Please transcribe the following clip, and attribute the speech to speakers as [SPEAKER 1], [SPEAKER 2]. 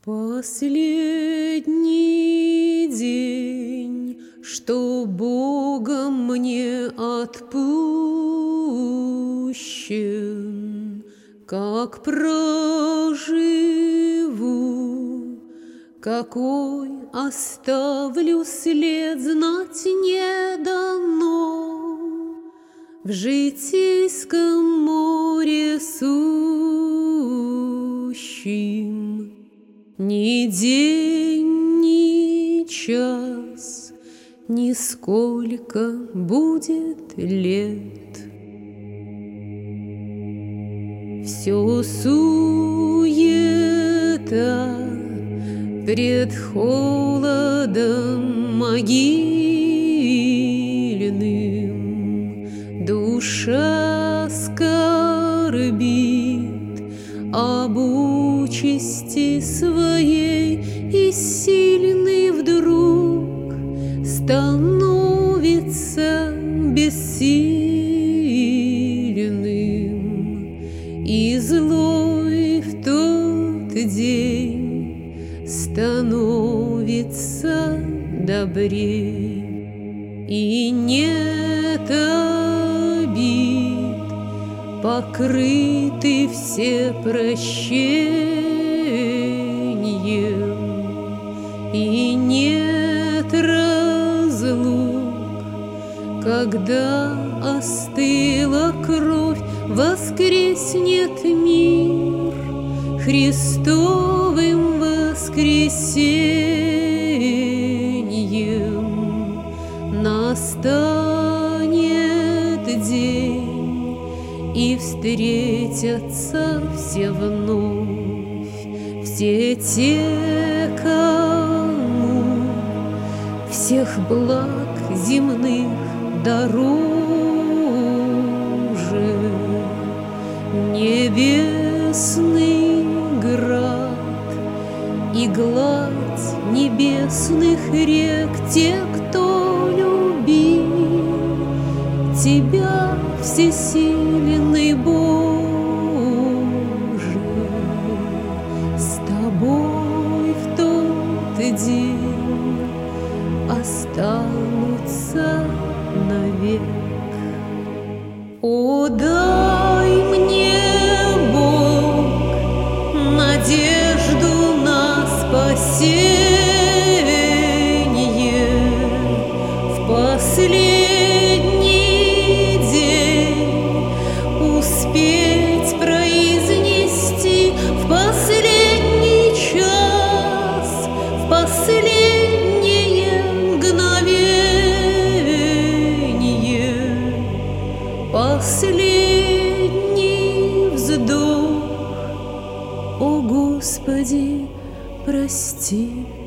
[SPEAKER 1] Последний день, что Богом мне отпущен, как проживу, какой оставлю след, знать не дано. В житейском море сущим ни день, ни час, нисколько будет лет. Все суета пред холодом могильным, душа скорбит об участи своей, и сильный вдруг становится бессильным, и злой в тот день становится добрей. И нет обид, покрыты все прощением, и нет разлук, когда остыла кровь, воскреснет мир Христовым воскресеньем. Настанет день, и встретятся все вновь, все те, кому всех благ земных дороже. Небесный град и гладь небесных рек, те, кто любил Тебя, всесильный Боже, с Тобой в тот день останутся навек. О, дай мне, Бог, надежду на спасение в последний день, успеть произнести в последний час, в последнее мгновение, последний вздох. О, Господи, прости.